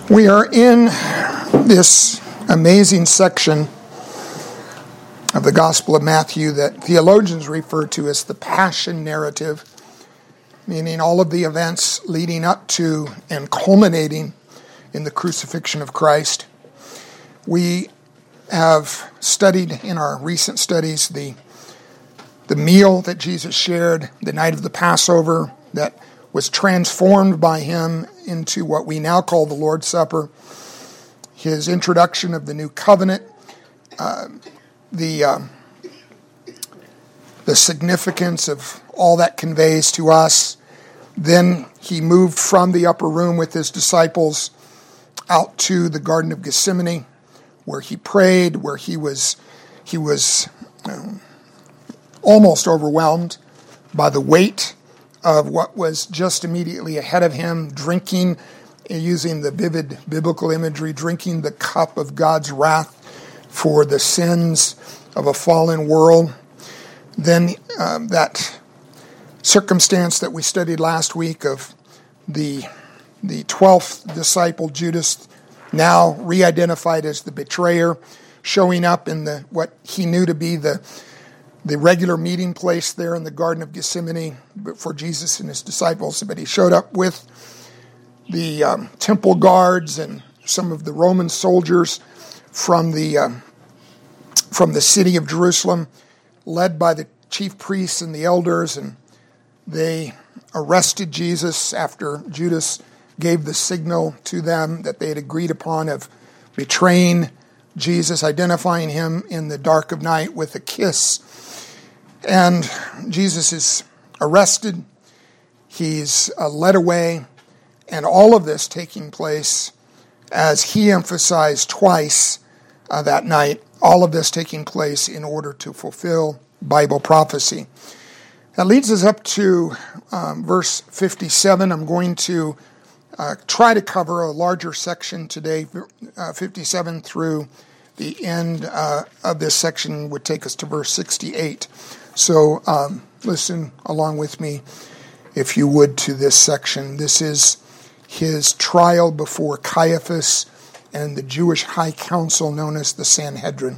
We are in this amazing section of the Gospel of Matthew that theologians refer to as the Passion narrative, meaning all of the events leading up to and culminating in the crucifixion of Christ. We have studied in our recent studies the meal that Jesus shared the night of the Passover that was transformed by him into what we now call the Lord's Supper, his introduction of the new covenant, the significance of all that conveys to us. Then he moved from the upper room with his disciples out to the Garden of Gethsemane, where he prayed, where he was almost overwhelmed by the weight of what was just immediately ahead of him, drinking, using the vivid biblical imagery, drinking the cup of God's wrath for the sins of a fallen world. Then that circumstance that we studied last week of the 12th disciple, Judas, now re-identified as the betrayer, showing up in what he knew to be the regular meeting place there in the Garden of Gethsemane for Jesus and his disciples. But he showed up with the temple guards and some of the Roman soldiers from the city of Jerusalem, led by the chief priests and the elders, and they arrested Jesus after Judas gave the signal to them that they had agreed upon of betraying Jesus, identifying him in the dark of night with a kiss. And Jesus is arrested, he's led away, and all of this taking place, as he emphasized twice that night, all of this taking place in order to fulfill Bible prophecy. That leads us up to verse 57. I'm going to try to cover a larger section today. 57 through the end of this section would take us to verse 68. So listen along with me, if you would, to this section. This is his trial before Caiaphas and the Jewish high council known as the Sanhedrin.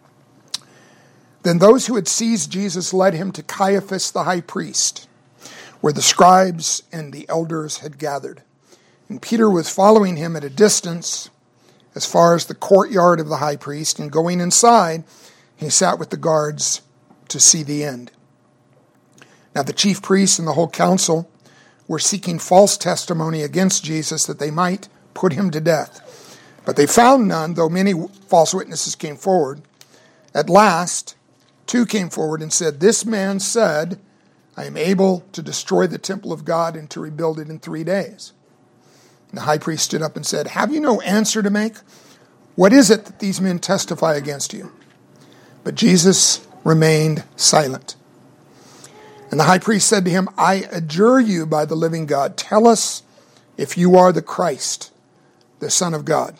Then those who had seized Jesus led him to Caiaphas the high priest, where the scribes and the elders had gathered. And Peter was following him at a distance as far as the courtyard of the high priest, and going inside, he sat with the guards to see the end. Now the chief priests and the whole council were seeking false testimony against Jesus that they might put him to death. But they found none, though many false witnesses came forward. At last, two came forward and said, "This man said, I am able to destroy the temple of God and to rebuild it in 3 days." And the high priest stood up and said, "Have you no answer to make? What is it that these men testify against you?" But Jesus remained silent. And the high priest said to him, "I adjure you by the living God, tell us if you are the Christ, the Son of God."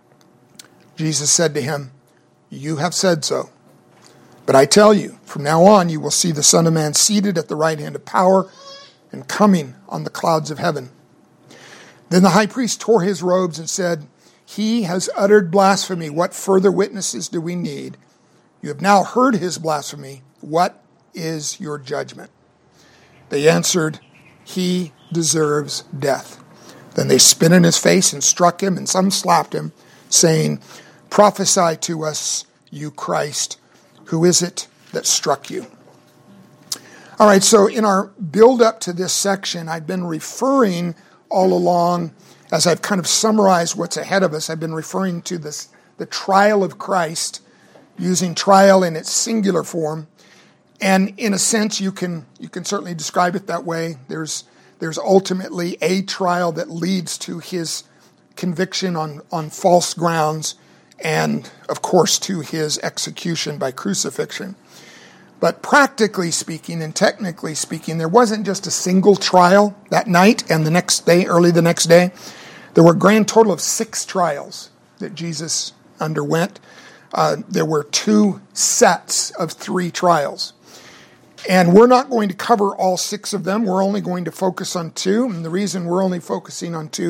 Jesus said to him, "You have said so. But I tell you, from now on you will see the Son of Man seated at the right hand of power and coming on the clouds of heaven." Then the high priest tore his robes and said, "He has uttered blasphemy. What further witnesses do we need? You have now heard his blasphemy. What is your judgment?" They answered, "He deserves death." Then they spit in his face and struck him, and some slapped him, saying, "Prophesy to us, you Christ. Who is it that struck you?" All right, so in our build-up to this section, I've been referring all along, as I've kind of summarized what's ahead of us, I've been referring to the trial of Christ, using trial in its singular form. And in a sense, you can certainly describe it that way. There's ultimately a trial that leads to his conviction on false grounds, and of course to his execution by crucifixion. But practically speaking and technically speaking, there wasn't just a single trial that night and the next day, early the next day. There were a grand total of 6 trials that Jesus underwent. There were 2 sets of 3 trials. And we're not going to cover all 6 of them. We're only going to focus on 2. And the reason we're only focusing on 2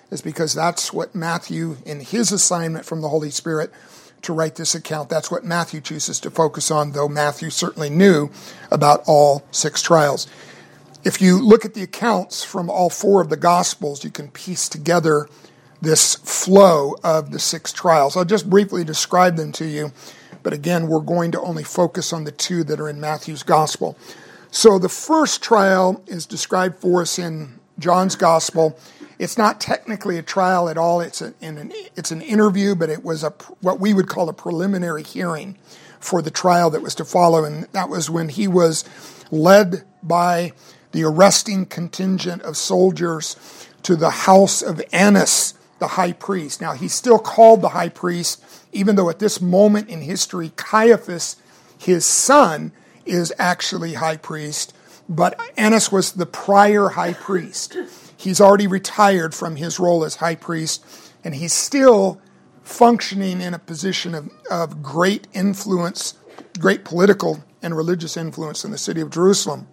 is because that's what Matthew, in his assignment from the Holy Spirit to write this account, that's what Matthew chooses to focus on, though Matthew certainly knew about all 6 trials. If you look at the accounts from all 4 of the Gospels, you can piece together this flow of the 6 trials. I'll just briefly describe them to you, but again, we're going to only focus on the 2 that are in Matthew's Gospel. So the first trial is described for us in John's Gospel. It's not technically a trial at all. It's an interview, but it was what we would call a preliminary hearing for the trial that was to follow, and that was when he was led by the arresting contingent of soldiers to the house of Annas, the high priest. Now, he's still called the high priest, even though at this moment in history, Caiaphas, his son, is actually high priest, but Annas was the prior high priest. He's already retired from his role as high priest, and he's still functioning in a position of great influence, great political and religious influence in the city of Jerusalem.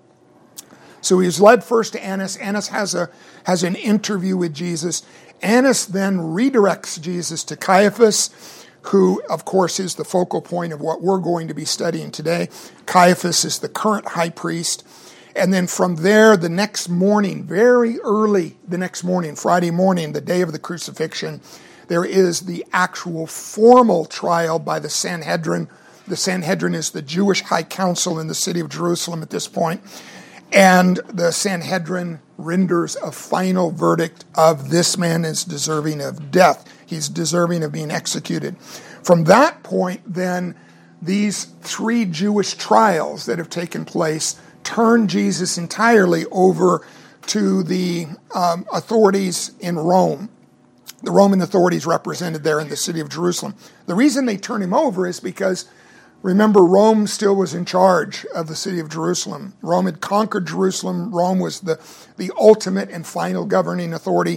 So he was led first to Annas. Annas has an interview with Jesus. Annas then redirects Jesus to Caiaphas, who, of course, is the focal point of what we're going to be studying today. Caiaphas is the current high priest. And then from there, the next morning, very early the next morning, Friday morning, the day of the crucifixion, there is the actual formal trial by the Sanhedrin. The Sanhedrin is the Jewish high council in the city of Jerusalem at this point. And the Sanhedrin renders a final verdict of this man is deserving of death. He's deserving of being executed. From that point, then, these 3 Jewish trials that have taken place turn Jesus entirely over to the authorities in Rome. The Roman authorities represented there in the city of Jerusalem. The reason they turn him over is because, remember, Rome still was in charge of the city of Jerusalem. Rome had conquered Jerusalem. Rome was the ultimate and final governing authority.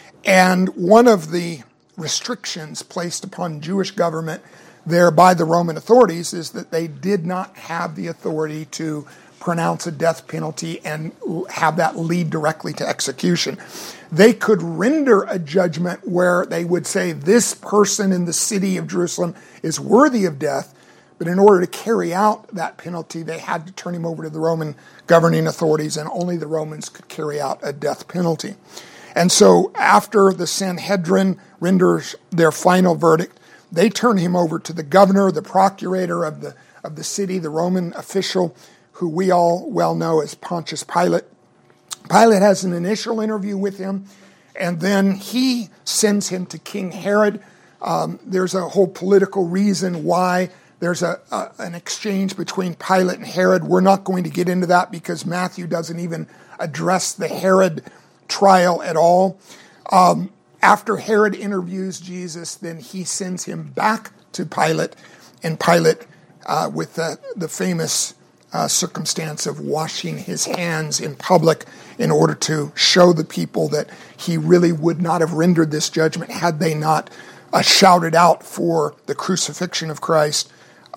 And one of the restrictions placed upon Jewish government there by the Roman authorities is that they did not have the authority to pronounce a death penalty and have that lead directly to execution. They could render a judgment where they would say this person in the city of Jerusalem is worthy of death, but in order to carry out that penalty, they had to turn him over to the Roman governing authorities, and only the Romans could carry out a death penalty. And so after the Sanhedrin renders their final verdict, they turn him over to the governor, the procurator of the city, the Roman official, who we all well know as Pontius Pilate. Pilate has an initial interview with him, and then he sends him to King Herod. There's a whole political reason why there's an exchange between Pilate and Herod. We're not going to get into that because Matthew doesn't even address the Herod trial at all. After Herod interviews Jesus, then he sends him back to Pilate, and Pilate, with the famous circumstance of washing his hands in public in order to show the people that he really would not have rendered this judgment had they not shouted out for the crucifixion of Christ.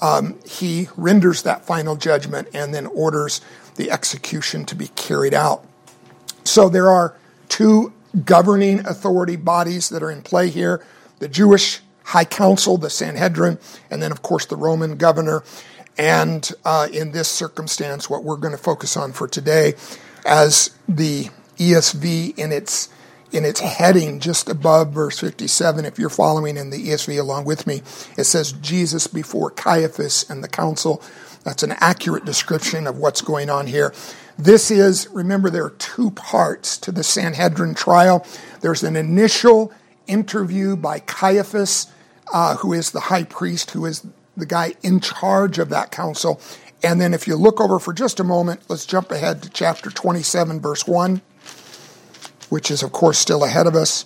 He renders that final judgment and then orders the execution to be carried out. So there are 2 governing authority bodies that are in play here: the Jewish high council, the Sanhedrin, and then, of course, the Roman governor. And in this circumstance, what we're going to focus on for today, as the ESV in its heading just above verse 57, if you're following in the ESV along with me, it says Jesus before Caiaphas and the council. That's an accurate description of what's going on here. This is, remember, there are 2 parts to the Sanhedrin trial. There's an initial interview by Caiaphas, who is the high priest, who is the guy in charge of that council. And then if you look over for just a moment, let's jump ahead to chapter 27, verse 1, which is, of course, still ahead of us.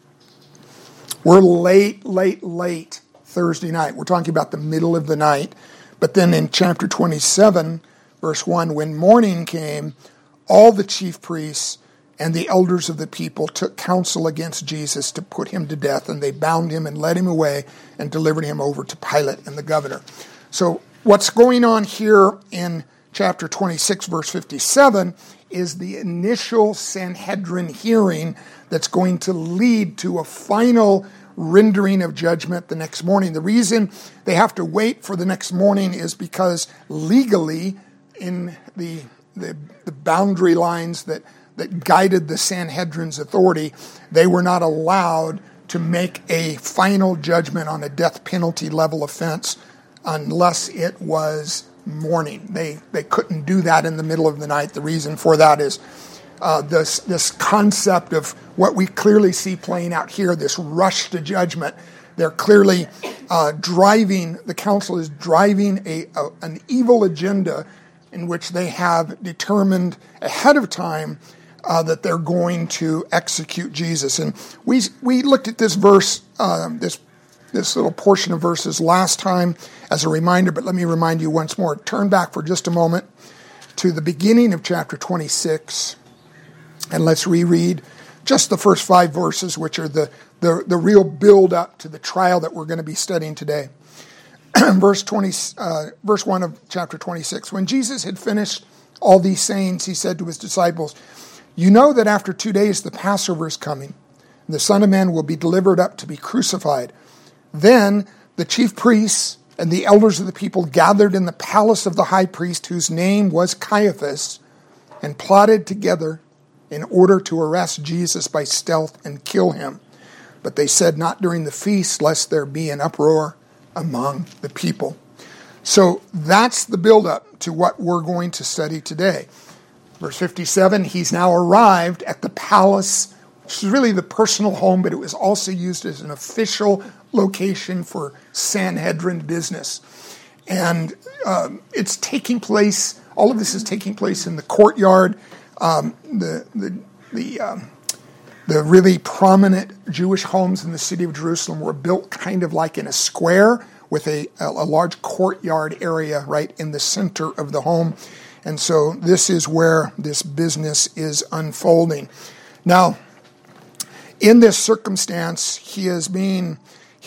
We're late Thursday night. We're talking about the middle of the night. But then in chapter 27, verse 1, when morning came, all the chief priests and the elders of the people took counsel against Jesus to put him to death, and they bound him and led him away and delivered him over to Pilate and the governor. So what's going on here in chapter 26, verse 57, is the initial Sanhedrin hearing that's going to lead to a final rendering of judgment the next morning. The reason they have to wait for the next morning is because legally, in the boundary lines that guided the Sanhedrin's authority, they were not allowed to make a final judgment on a death penalty level offense unless it was morning. They couldn't do that in the middle of the night. The reason for that is this concept of what we clearly see playing out here, this rush to judgment. They're clearly the council is driving an evil agenda in which they have determined ahead of time that they're going to execute Jesus. And we looked at this verse, this little portion of verses last time as a reminder, but let me remind you once more. Turn back for just a moment to the beginning of chapter 26, and let's reread just the first 5 verses, which are the real build-up to the trial that we're going to be studying today. Verse 1 of chapter 26. When Jesus had finished all these sayings, he said to his disciples, "You know that after 2 days the Passover is coming, and the Son of Man will be delivered up to be crucified." Then the chief priests and the elders of the people gathered in the palace of the high priest, whose name was Caiaphas, and plotted together in order to arrest Jesus by stealth and kill him. But they said, "Not during the feast, lest there be an uproar among the people." So that's the buildup to what we're going to study today. Verse 57, he's now arrived at the palace, which is really the personal home, but it was also used as an official location for Sanhedrin business. And it's taking place, all of this is taking place in the courtyard. The really prominent Jewish homes in the city of Jerusalem were built kind of like in a square with a large courtyard area right in the center of the home. And so this is where this business is unfolding. Now, in this circumstance, he's being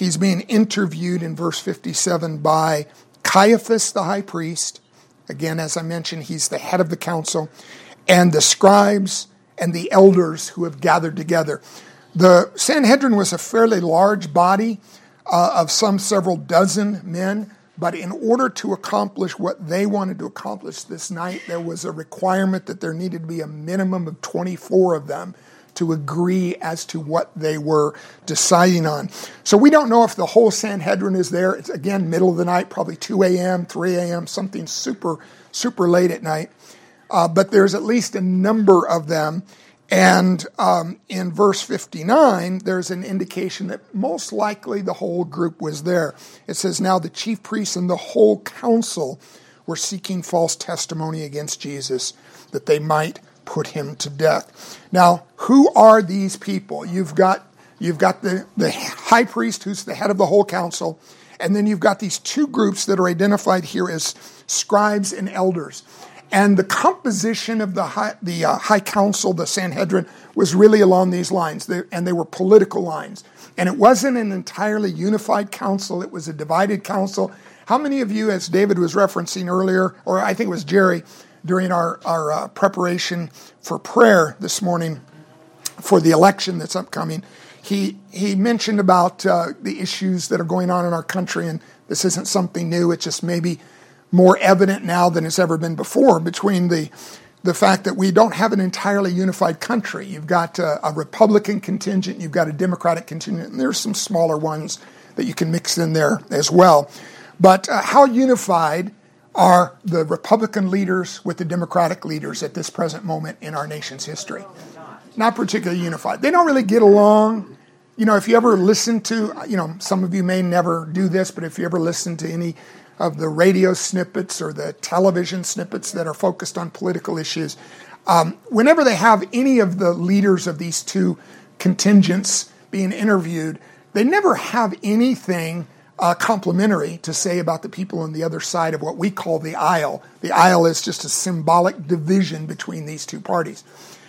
interviewed in verse 57 by Caiaphas the high priest. Again, as I mentioned, he's the head of the council, and the scribes and the elders who have gathered together. The Sanhedrin was a fairly large body of several dozen men, but in order to accomplish what they wanted to accomplish this night, there was a requirement that there needed to be a minimum of 24 of them to agree as to what they were deciding on. So we don't know if the whole Sanhedrin is there. It's, again, middle of the night, probably 2 a.m., 3 a.m., something super, super late at night. But there's at least a number of them. And in verse 59, there's an indication that most likely the whole group was there. It says, "Now the chief priests and the whole council were seeking false testimony against Jesus, that they might put him to death." Now, who are these people? You've got the high priest, who's the head of the whole council, and then you've got these two groups that are identified here as scribes and elders. And the composition of the high council, the Sanhedrin, was really along these lines, and they were political lines. And it wasn't an entirely unified council, it was a divided council. How many of you, as David was referencing earlier, or I think it was Jerry, during our preparation for prayer this morning for the election that's upcoming, he mentioned about the issues that are going on in our country, and this isn't something new, it's just maybe more evident now than it's ever been before, between the fact that we don't have an entirely unified country. You've got a Republican contingent, you've got a Democratic contingent, and there's some smaller ones that you can mix in there as well. But how unified are the Republican leaders with the Democratic leaders at this present moment in our nation's history? Not particularly unified. They don't really get along. You know, if you ever listen to, some of you may never do this, but if you ever listen to any of the radio snippets or the television snippets that are focused on political issues, whenever they have any of the leaders of these two contingents being interviewed, they never have anything complimentary to say about the people on the other side of what we call the aisle. The aisle is just a symbolic division between these two parties.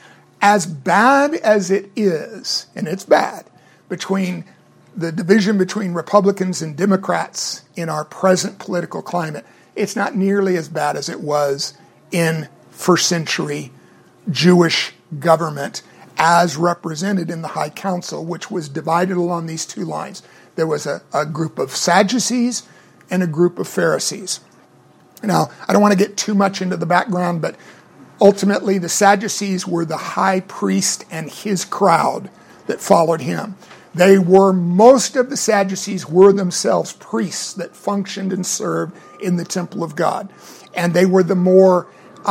As bad as it is, and it's bad, between the division between Republicans and Democrats in our present political climate, it's not nearly as bad as it was in first century Jewish government as represented in the High Council, which was divided along these two lines. There was a group of Sadducees and a group of Pharisees. Now, I don't want to get too much into the background, but ultimately the Sadducees were the high priest and his crowd that followed him. Most of the Sadducees were themselves priests that functioned and served in the temple of God. And they were the more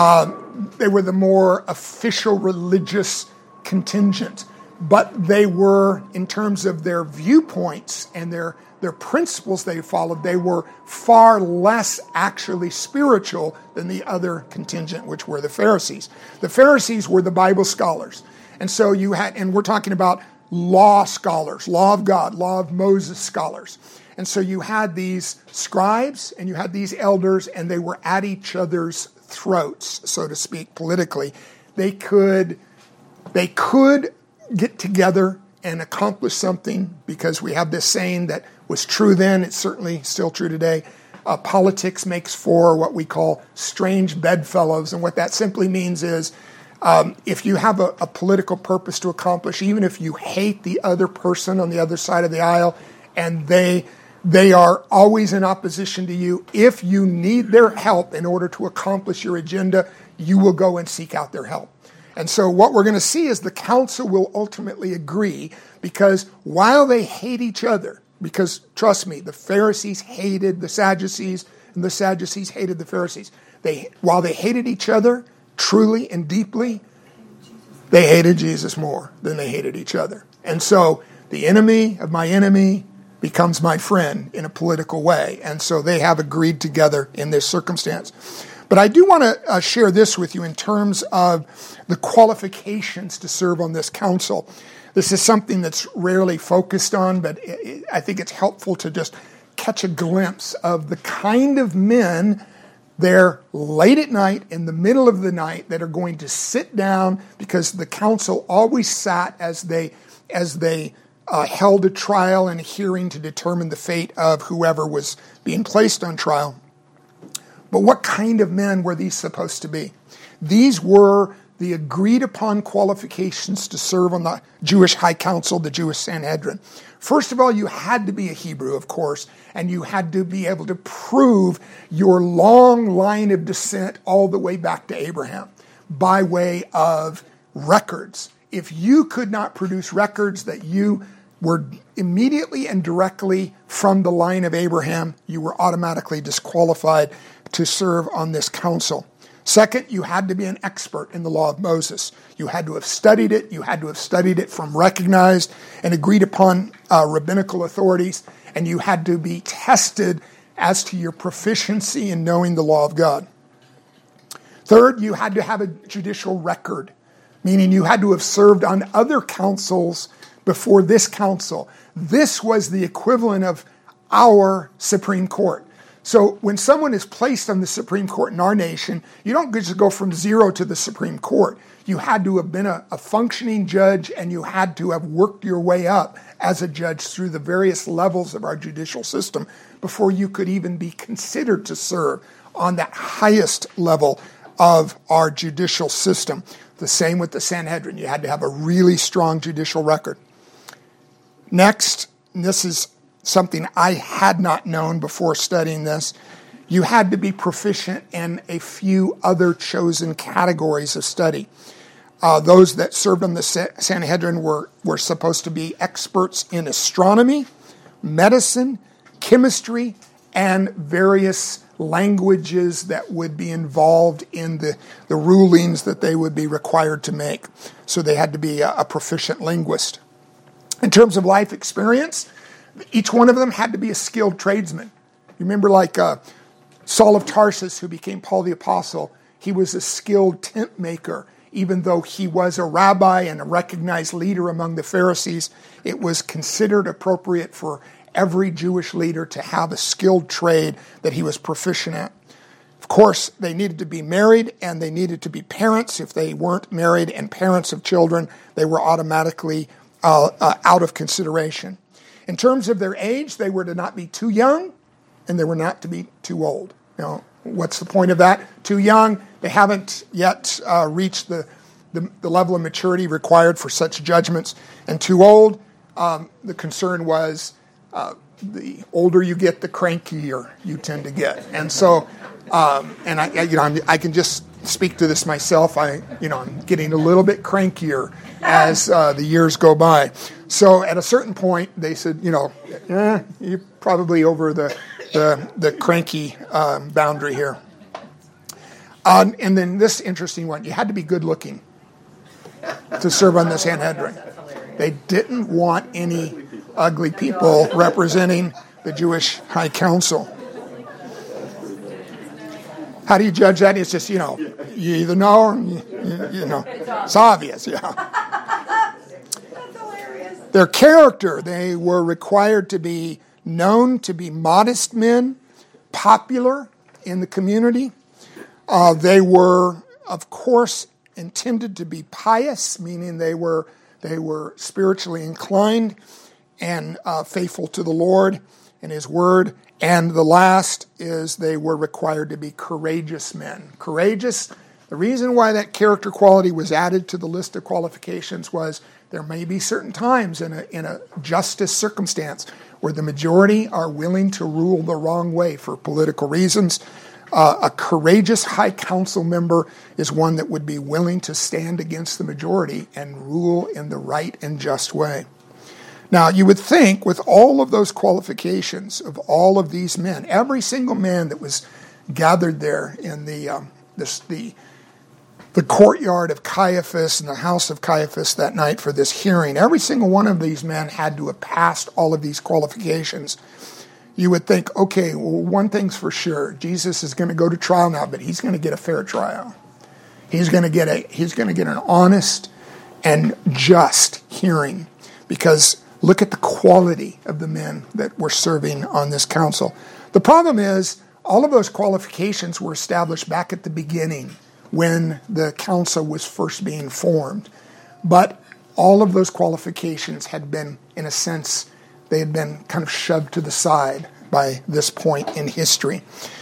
official religious contingent. But they were, in terms of their viewpoints and their principles they followed, they were far less actually spiritual than the other contingent, which were the Pharisees. The Pharisees were the Bible scholars. And so and we're talking about law scholars, law of God, law of Moses scholars. And so you had these scribes and you had these elders, and they were at each other's throats, so to speak, politically. They could get together and accomplish something, because we have this saying that was true then, it's certainly still true today. Politics makes for what we call strange bedfellows, and what that simply means is if you have a political purpose to accomplish, even if you hate the other person on the other side of the aisle, and they are always in opposition to you, if you need their help in order to accomplish your agenda, you will go and seek out their help. And so what we're going to see is the council will ultimately agree, because while they hate each other, because trust me, the Pharisees hated the Sadducees and the Sadducees hated the Pharisees. While they hated each other truly and deeply, they hated Jesus more than they hated each other. And so the enemy of my enemy becomes my friend in a political way. And so they have agreed together in this circumstance. But I do want to share this with you in terms of the qualifications to serve on this council. This is something that's rarely focused on, but I think it's helpful to just catch a glimpse of the kind of men there late at night, in the middle of the night, that are going to sit down, because the council always sat as they held a trial and a hearing to determine the fate of whoever was being placed on trial. But what kind of men were these supposed to be? These were the agreed upon qualifications to serve on the Jewish High Council, the Jewish Sanhedrin. First of all, you had to be a Hebrew, of course, and you had to be able to prove your long line of descent all the way back to Abraham by way of records. If you could not produce records that you were immediately and directly from the line of Abraham, you were automatically disqualified to serve on this council. Second, you had to be an expert in the law of Moses. You had to have studied it. You had to have studied it from recognized and agreed upon rabbinical authorities. And you had to be tested as to your proficiency in knowing the law of God. Third, you had to have a judicial record, meaning you had to have served on other councils before this council. This was the equivalent of our Supreme Court. So when someone is placed on the Supreme Court in our nation, you don't just go from zero to the Supreme Court. You had to have been a functioning judge, and you had to have worked your way up as a judge through the various levels of our judicial system before you could even be considered to serve on that highest level of our judicial system. The same with the Sanhedrin. You had to have a really strong judicial record. Next, and this is something I had not known before studying this, you had to be proficient in a few other chosen categories of study. Those that served on the Sanhedrin were supposed to be experts in astronomy, medicine, chemistry, and various languages that would be involved in the rulings that they would be required to make. So they had to be a proficient linguist. In terms of life experience, each one of them had to be a skilled tradesman. You remember like Saul of Tarsus, who became Paul the Apostle, he was a skilled tent maker. Even though he was a rabbi and a recognized leader among the Pharisees, it was considered appropriate for every Jewish leader to have a skilled trade that he was proficient at. Of course, they needed to be married and they needed to be parents. If they weren't married and parents of children, they were automatically out of consideration. In terms of their age, they were to not be too young and they were not to be too old. Now, what's the point of that? Too young. They haven't yet reached the level of maturity required for such judgments. And too old. The concern was the older you get, the crankier you tend to get. And so, I can just speak to this myself. I'm getting a little bit crankier as the years go by. So at a certain point, they said, you're probably over the cranky boundary here. And then this interesting one, you had to be good looking to serve on the Sanhedrin. They didn't want any ugly people representing the Jewish High Council. How do you judge that? It's just, you either know or you know. It's obvious, yeah. That's hilarious. Their character, they were required to be known to be modest men, popular in the community. They were, of course, intended to be pious, meaning they were spiritually inclined and faithful to the Lord and His Word. And the last is they were required to be courageous men. Courageous, the reason why that character quality was added to the list of qualifications was there may be certain times in a justice circumstance where the majority are willing to rule the wrong way for political reasons. A courageous high council member is one that would be willing to stand against the majority and rule in the right and just way. Now, you would think with all of those qualifications of all of these men, every single man that was gathered there in the courtyard of Caiaphas and the house of Caiaphas that night for this hearing, every single one of these men had to have passed all of these qualifications. You would think, okay, well, one thing's for sure. Jesus is going to go to trial now, but he's going to get a fair trial. He's going to get an honest and just hearing, because look at the quality of the men that were serving on this council. The problem is all of those qualifications were established back at the beginning when the council was first being formed. But all of those qualifications had been, in a sense, they had been kind of shoved to the side by this point in history.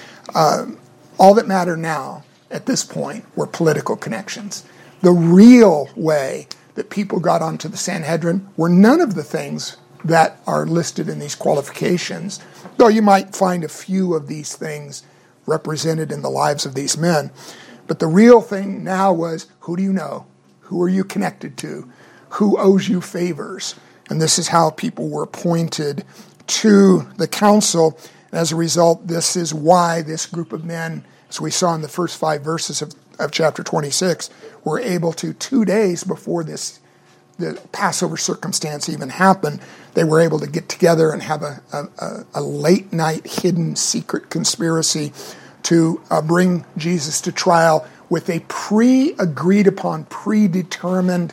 All that mattered now, at this point, were political connections. The real way that people got onto the Sanhedrin were none of the things that are listed in these qualifications, though you might find a few of these things represented in the lives of these men. But the real thing now was, who do you know? Who are you connected to? Who owes you favors? And this is how people were appointed to the council. And as a result, this is why this group of men, as we saw in the first 5 verses of chapter 26, were able to, 2 days before the Passover circumstance even happened, they were able to get together and have a late night hidden secret conspiracy to bring Jesus to trial with a pre-agreed upon, predetermined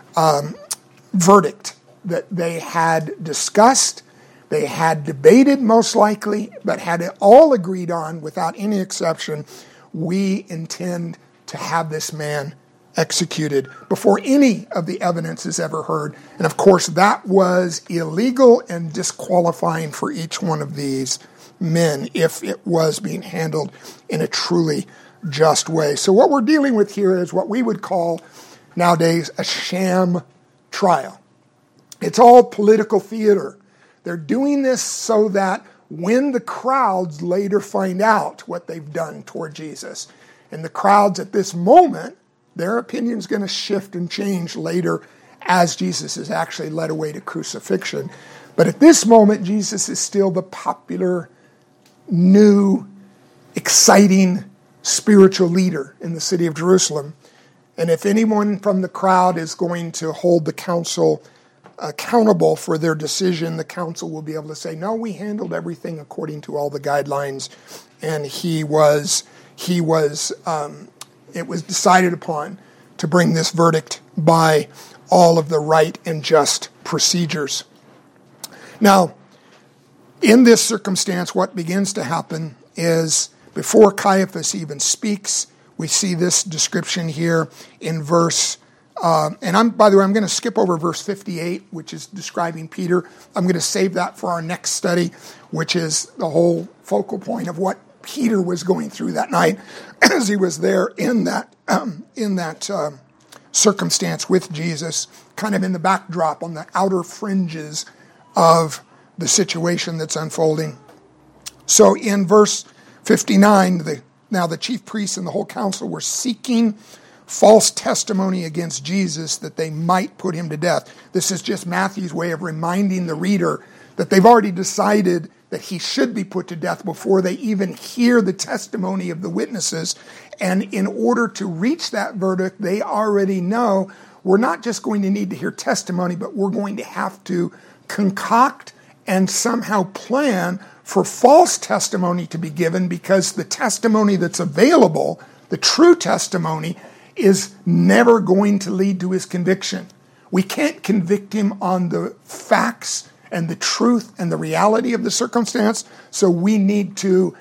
verdict that they had discussed, they had debated most likely, but had it all agreed on without any exception. We intend to have this man executed before any of the evidence is ever heard. And of course, that was illegal and disqualifying for each one of these men if it was being handled in a truly just way. So what we're dealing with here is what we would call nowadays a sham trial. It's all political theater. They're doing this so that when the crowds later find out what they've done toward Jesus, and the crowds at this moment, their opinion's going to shift and change later as Jesus is actually led away to crucifixion. But at this moment, Jesus is still the popular, new, exciting spiritual leader in the city of Jerusalem. And if anyone from the crowd is going to hold the council accountable for their decision, the council will be able to say, no, we handled everything according to all the guidelines, and it was decided upon to bring this verdict by all of the right and just procedures. Now, in this circumstance, what begins to happen is before Caiaphas even speaks, we see this description here in verse, by the way, I'm going to skip over verse 58, which is describing Peter. I'm going to save that for our next study, which is the whole focal point of what Peter was going through that night as he was there in that circumstance with Jesus, kind of in the backdrop on the outer fringes of the situation that's unfolding. So in verse 59, now the chief priests and the whole council were seeking false testimony against Jesus that they might put him to death. This is just Matthew's way of reminding the reader that they've already decided that he should be put to death before they even hear the testimony of the witnesses. And in order to reach that verdict, they already know we're not just going to need to hear testimony, but we're going to have to concoct and somehow plan for false testimony to be given, because the testimony that's available, the true testimony, is never going to lead to his conviction. We can't convict him on the facts and the truth and the reality of the circumstance. So we need to,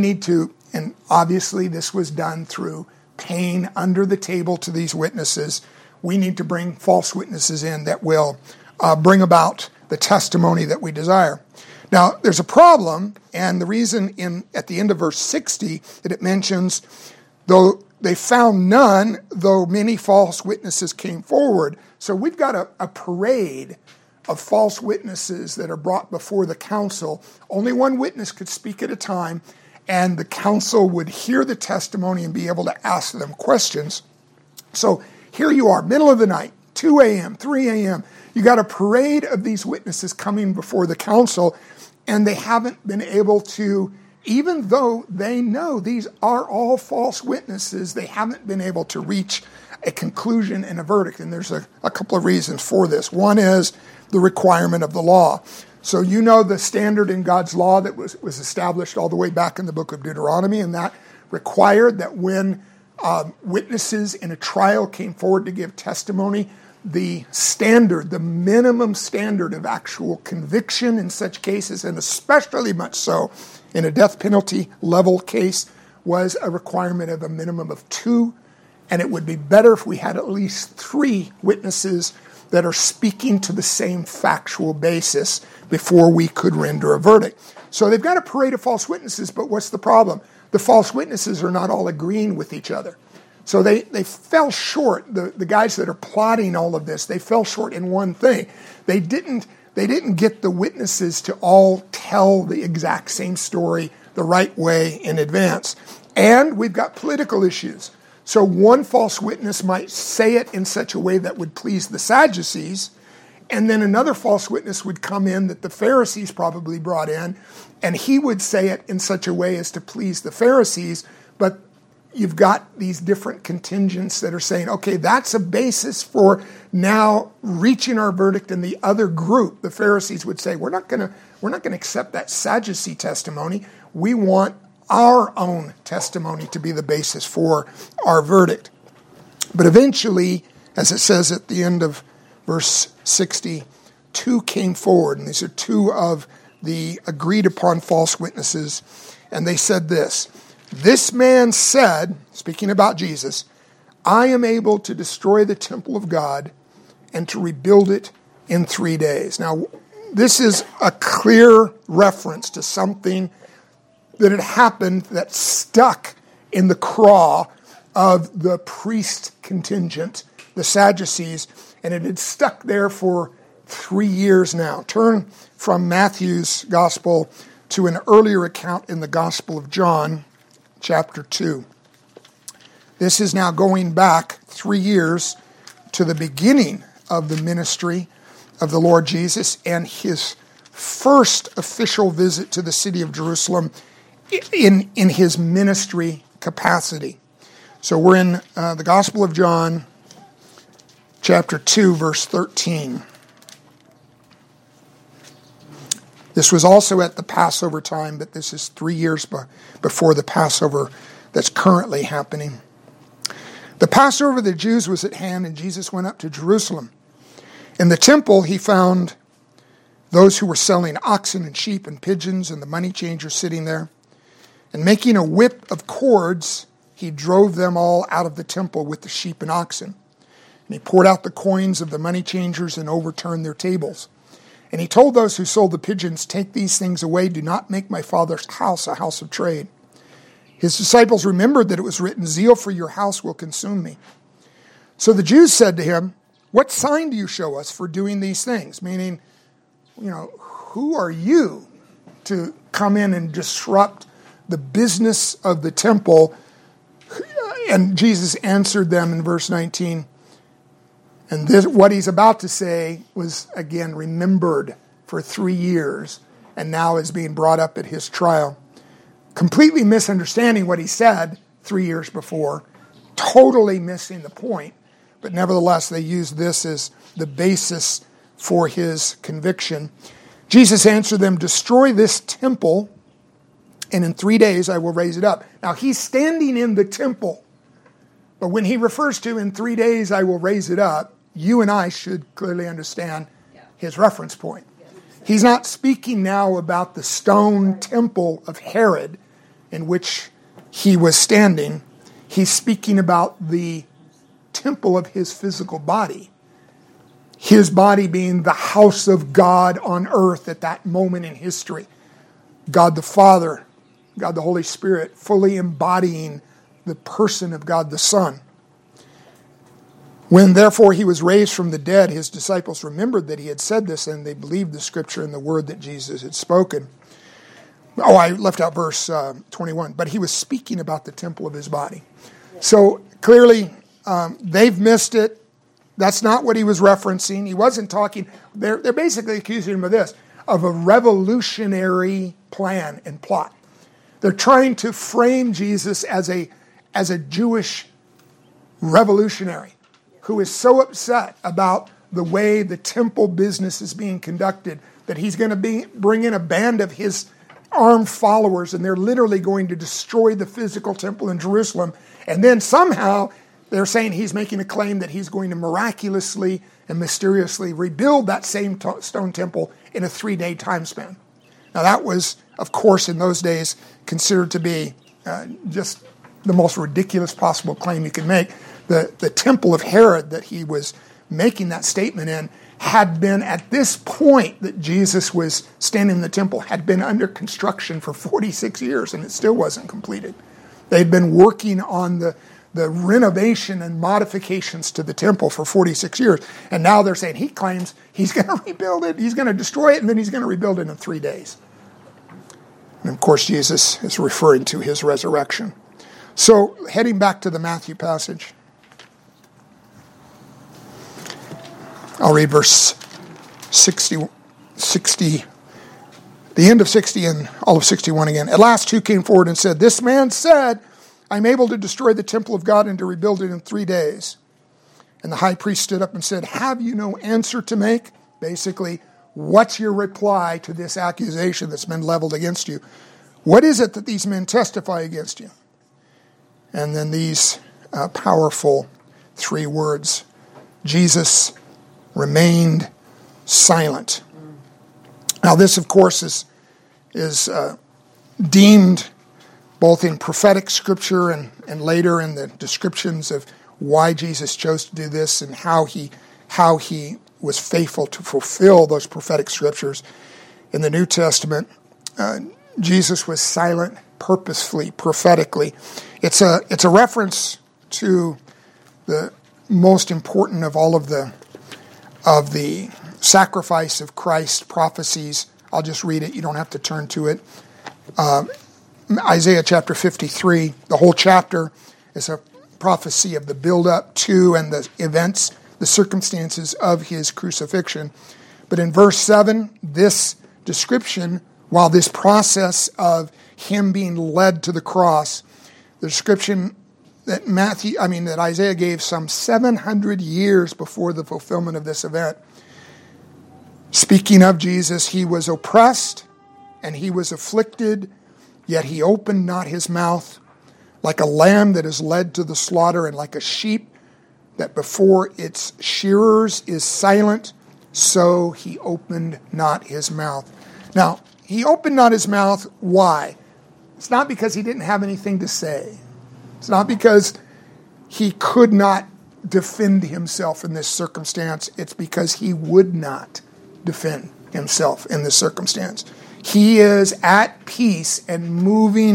and obviously this was done through paying under the table to these witnesses. We need to bring false witnesses in that will bring about the testimony that we desire. Now, there's a problem, and the reason at the end of verse 60 that it mentions, though they found none, though many false witnesses came forward. So we've got a parade of false witnesses that are brought before the council. Only one witness could speak at a time, and the council would hear the testimony and be able to ask them questions. So here you are, middle of the night, 2 a.m., 3 a.m. You got a parade of these witnesses coming before the council, and they haven't been able to, even though they know these are all false witnesses, they haven't been able to reach a conclusion and a verdict. And there's a couple of reasons for this. One is the requirement of the law. So you know the standard in God's law that was established all the way back in the book of Deuteronomy, and that required that when witnesses in a trial came forward to give testimony, the standard, the minimum standard of actual conviction in such cases, and especially much so in a death penalty level case, was a requirement of a minimum of 2. And it would be better if we had at least 3 witnesses that are speaking to the same factual basis before we could render a verdict. So they've got a parade of false witnesses, but what's the problem? The false witnesses are not all agreeing with each other. So they fell short, the guys that are plotting all of this, they fell short in one thing. They didn't get the witnesses to all tell the exact same story the right way in advance. And we've got political issues. So one false witness might say it in such a way that would please the Sadducees, and then another false witness would come in that the Pharisees probably brought in, and he would say it in such a way as to please the Pharisees, but you've got these different contingents that are saying, okay, that's a basis for now reaching our verdict, and the other group, the Pharisees, would say, we're not going to accept that Sadducee testimony. We want our own testimony to be the basis for our verdict. But eventually, as it says at the end of verse 60, 2 came forward, and these are 2 of the agreed upon false witnesses, and they said this: "This man said," speaking about Jesus, "I am able to destroy the temple of God and to rebuild it in 3 days." Now, this is a clear reference to something that had happened that stuck in the craw of the priest contingent, the Sadducees, and it had stuck there for 3 years now. Turn from Matthew's gospel to an earlier account in the Gospel of John, chapter 2. This is now going back 3 years to the beginning of the ministry of the Lord Jesus and his first official visit to the city of Jerusalem in his ministry capacity. So we're in the Gospel of John, chapter 2, verse 13. This was also at the Passover time, but this is 3 years before the Passover that's currently happening. The Passover of the Jews was at hand, and Jesus went up to Jerusalem. In the temple, he found those who were selling oxen and sheep and pigeons and the money changers sitting there. And making a whip of cords, he drove them all out of the temple with the sheep and oxen. And he poured out the coins of the money changers and overturned their tables. And he told those who sold the pigeons, "Take these things away. Do not make my Father's house a house of trade." His disciples remembered that it was written, "Zeal for your house will consume me." So the Jews said to him, "What sign do you show us for doing these things?" Meaning, who are you to come in and disrupt the business of the temple? And Jesus answered them in verse 19. And what he's about to say was, again, remembered for 3 years, and now is being brought up at his trial. Completely misunderstanding what he said 3 years before, totally missing the point, but nevertheless they used this as the basis for his conviction. Jesus answered them, "Destroy this temple, and in 3 days I will raise it up." Now he's standing in the temple, but when he refers to "in 3 days I will raise it up," you and I should clearly understand his reference point. He's not speaking now about the stone temple of Herod in which he was standing. He's speaking about the temple of his physical body. His body being the house of God on earth at that moment in history. God the Father, God the Holy Spirit, fully embodying the person of God the Son. When therefore he was raised from the dead, his disciples remembered that he had said this, and they believed the scripture and the word that Jesus had spoken. Oh, I left out verse 21. But he was speaking about the temple of his body. So clearly, they've missed it. That's not what he was referencing. He wasn't talking. They're basically accusing him of this, of a revolutionary plan and plot. They're trying to frame Jesus as a Jewish revolutionary who is so upset about the way the temple business is being conducted that he's going to bring in a band of his armed followers, and they're literally going to destroy the physical temple in Jerusalem. And then somehow they're saying he's making a claim that he's going to miraculously and mysteriously rebuild that same stone temple in a 3-day time span. Now that was, of course, in those days considered to be just the most ridiculous possible claim you could make. The temple of Herod that he was making that statement in had been, at this point that Jesus was standing in the temple, had been under construction for 46 years, and it still wasn't completed. They'd been working on the renovation and modifications to the temple for 46 years. And now they're saying he claims he's going to rebuild it, he's going to destroy it, and then he's going to rebuild it in 3 days. And of course, Jesus is referring to his resurrection. So, heading back to the Matthew passage, I'll read verse 60, the end of 60 and all of 61 again. At last, two came forward and said, "This man said, I'm able to destroy the temple of God and to rebuild it in 3 days. And the high priest stood up and said, have you no answer to make?" Basically, what's your reply to this accusation that's been leveled against you? What is it that these men testify against you? And then these powerful 3 words. Jesus remained silent. Now this, of course, is deemed both in prophetic scripture and later in the descriptions of why Jesus chose to do this and how he was faithful to fulfill those prophetic scriptures. In the New Testament, Jesus was silent purposefully, prophetically. It's a reference to the most important of all of the sacrifice of Christ prophecies. I'll just read it. You don't have to turn to it. Isaiah chapter 53, the whole chapter is a prophecy of the build-up to and the events, the circumstances of his crucifixion. But in verse 7, this description, while this process of him being led to the cross, the description that that Isaiah gave some 700 years before the fulfillment of this event. Speaking of Jesus, he was oppressed and he was afflicted, yet he opened not his mouth, like a lamb that is led to the slaughter, and like a sheep that before its shearers is silent, so he opened not his mouth. Now, he opened not his mouth. Why? It's not because he didn't have anything to say. It's not because he could not defend himself in this circumstance. It's because he would not defend himself in this circumstance. He is at peace and moving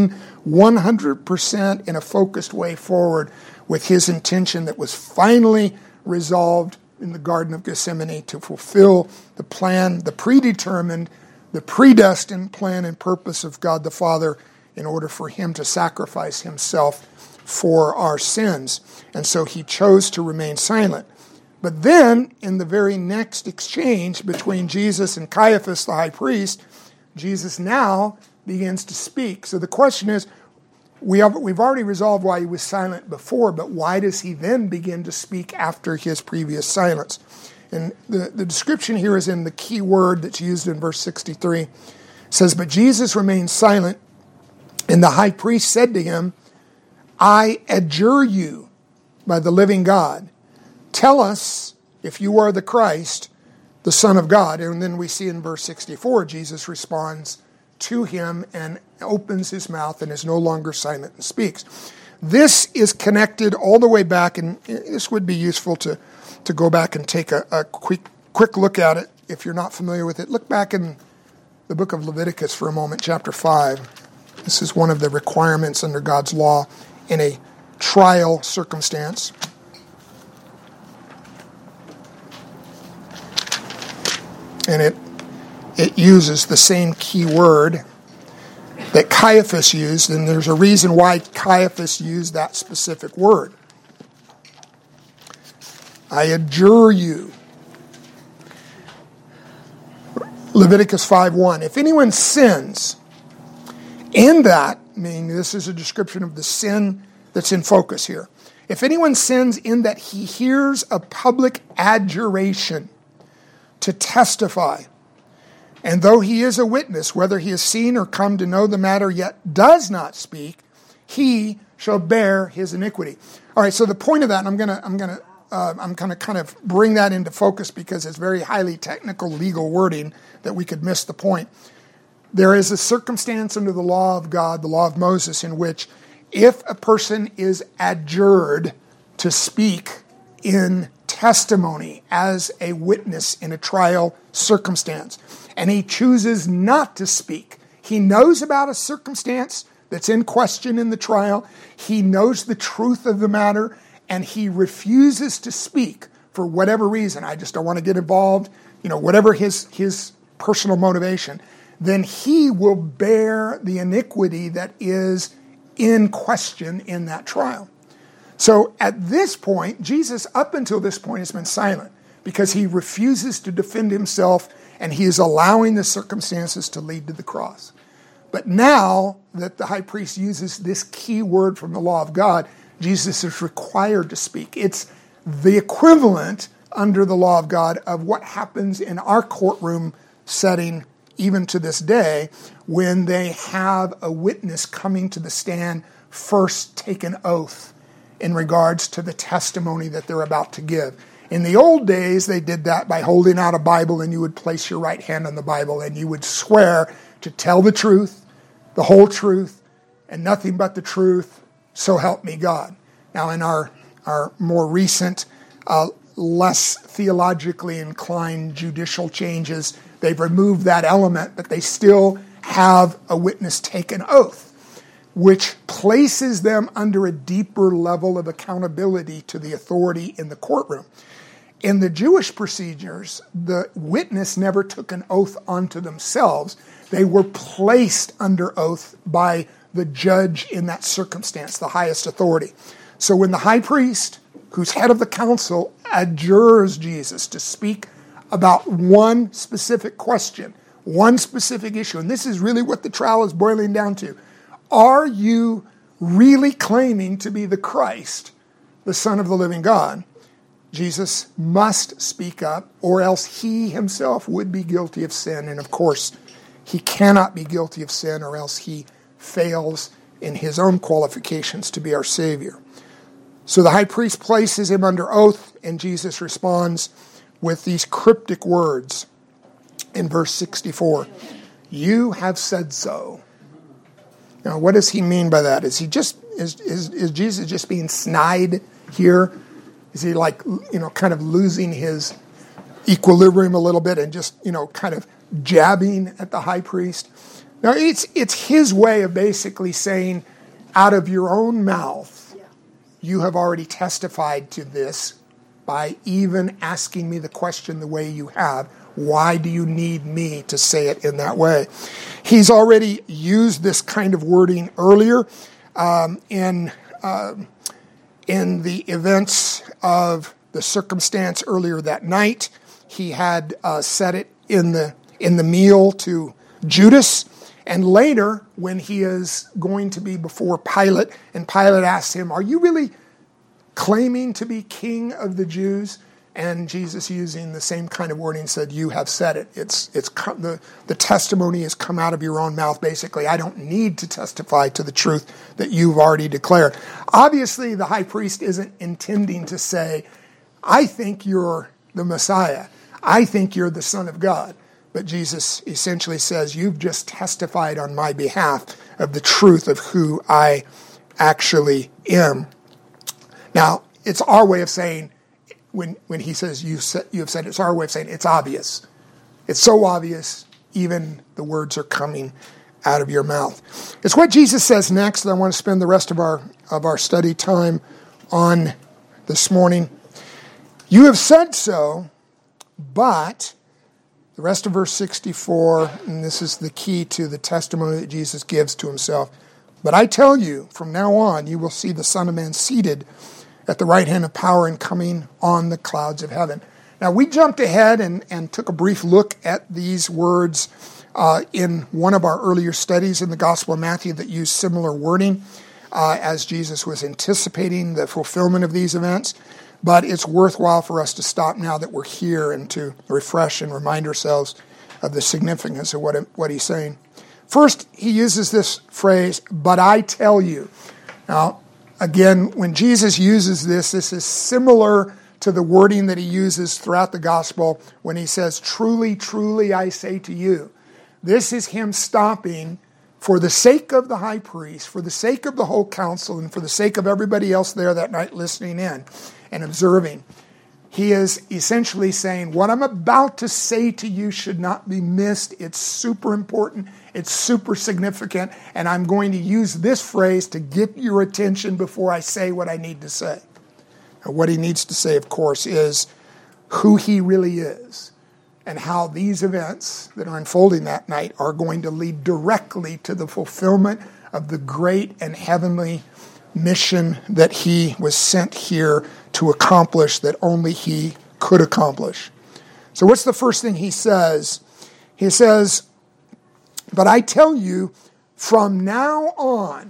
100% in a focused way forward with his intention that was finally resolved in the Garden of Gethsemane to fulfill the plan, the predetermined, the predestined plan and purpose of God the Father in order for him to sacrifice himself for our sins. And so he chose to remain silent. But then, in the very next exchange between Jesus and Caiaphas, the high priest, Jesus now begins to speak. So the question is, we've already resolved why he was silent before, but why does he then begin to speak after his previous silence? And the description here is in the key word that's used in verse 63. It says, "But Jesus remained silent, and the high priest said to him, 'I adjure you by the living God, tell us if you are the Christ, the Son of God.'" And then we see in verse 64, Jesus responds to him and opens his mouth and is no longer silent and speaks. This is connected all the way back, and this would be useful to go back and take a quick look at it if you're not familiar with it. Look back in the book of Leviticus for a moment, chapter 5. This is one of the requirements under God's law in a trial circumstance. And it uses the same key word that Caiaphas used, and there's a reason why Caiaphas used that specific word. "I adjure you." Leviticus 5:1. "If anyone sins in that," meaning this is a description of the sin that's in focus here. "If anyone sins in that he hears a public adjuration to testify, and though he is a witness, whether he has seen or come to know the matter, yet does not speak, he shall bear his iniquity." All right, so the point of that, and I'm going to kind of bring that into focus because it's very highly technical legal wording that we could miss the point. There is a circumstance under the law of God, the law of Moses, in which if a person is adjured to speak in testimony as a witness in a trial circumstance, and he chooses not to speak, he knows about a circumstance that's in question in the trial, he knows the truth of the matter, and he refuses to speak for whatever reason, I just don't want to get involved, whatever his personal motivation, then he will bear the iniquity that is in question in that trial. So at this point, Jesus, up until this point, has been silent because he refuses to defend himself and he is allowing the circumstances to lead to the cross. But now that the high priest uses this key word from the law of God, Jesus is required to speak. It's the equivalent under the law of God of what happens in our courtroom setting even to this day when they have a witness coming to the stand first take an oath in regards to the testimony that they're about to give. In the old days, they did that by holding out a Bible, and you would place your right hand on the Bible and you would swear to tell the truth, the whole truth, and nothing but the truth, so help me God. Now in our more recent, less theologically inclined judicial changes, they've removed that element, but they still have a witness take an oath, which places them under a deeper level of accountability to the authority in the courtroom. In the Jewish procedures, the witness never took an oath onto themselves. They were placed under oath by the judge in that circumstance, the highest authority. So when the high priest, who's head of the council, adjures Jesus to speak about one specific question, one specific issue, and this is really what the trial is boiling down to. Are you really claiming to be the Christ, the Son of the living God? Jesus must speak up, or else he himself would be guilty of sin. And of course, he cannot be guilty of sin, or else he fails in his own qualifications to be our Savior. So the high priest places him under oath, and Jesus responds with these cryptic words in verse 64. "You have said so." Now, what does he mean by that? Is Jesus just being snide here? Is he kind of losing his equilibrium a little bit and just, kind of jabbing at the high priest? Now, it's his way of basically saying, out of your own mouth, you have already testified to this by even asking me the question the way you have. Why do you need me to say it in that way? He's already used this kind of wording earlier in the events of the circumstance earlier that night. He had said it in the meal to Judas. And later, when he is going to be before Pilate, and Pilate asks him, "Are you really claiming to be king of the Jews?" And Jesus, using the same kind of wording, said, "You have said it. The testimony has come out of your own mouth. Basically, I don't need to testify to the truth that you've already declared." Obviously, the high priest isn't intending to say, "I think you're the Messiah. I think you're the Son of God." But Jesus essentially says, "You've just testified on my behalf of the truth of who I actually am." Now, it's our way of saying, when he says you have said, it's our way of saying it's obvious. It's so obvious, even the words are coming out of your mouth. It's what Jesus says next that I want to spend the rest of our study time on this morning. "You have said so, but..." The rest of verse 64, and this is the key to the testimony that Jesus gives to himself. "But I tell you, from now on, you will see the Son of Man seated at the right hand of power and coming on the clouds of heaven." Now, we jumped ahead and took a brief look at these words in one of our earlier studies in the Gospel of Matthew that used similar wording as Jesus was anticipating the fulfillment of these events. But it's worthwhile for us to stop now that we're here and to refresh and remind ourselves of the significance of what he's saying. First, he uses this phrase, "but I tell you." Now, again, when Jesus uses this is similar to the wording that he uses throughout the gospel when he says, "Truly, truly, I say to you." This is him stopping for the sake of the high priest, for the sake of the whole council, and for the sake of everybody else there that night listening in and observing. He is essentially saying, what I'm about to say to you should not be missed. It's super important. It's super significant. And I'm going to use this phrase to get your attention before I say what I need to say. And what he needs to say, of course, is who he really is and how these events that are unfolding that night are going to lead directly to the fulfillment of the great and heavenly mission that he was sent here to accomplish, that only he could accomplish. So what's the first thing he says? He says, "But I tell you, from now on."